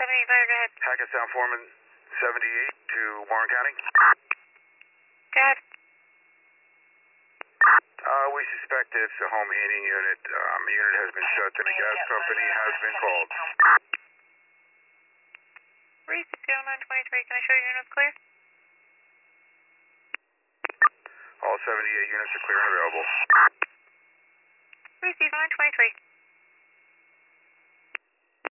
fire, go ahead. Hackettstown Foreman 78 to Warren County. Go ahead. We suspect it's a home heating unit. The unit has been shut and a gas company has been called. 30923, can I show you units clear? All 78 units are clear and available. 30923.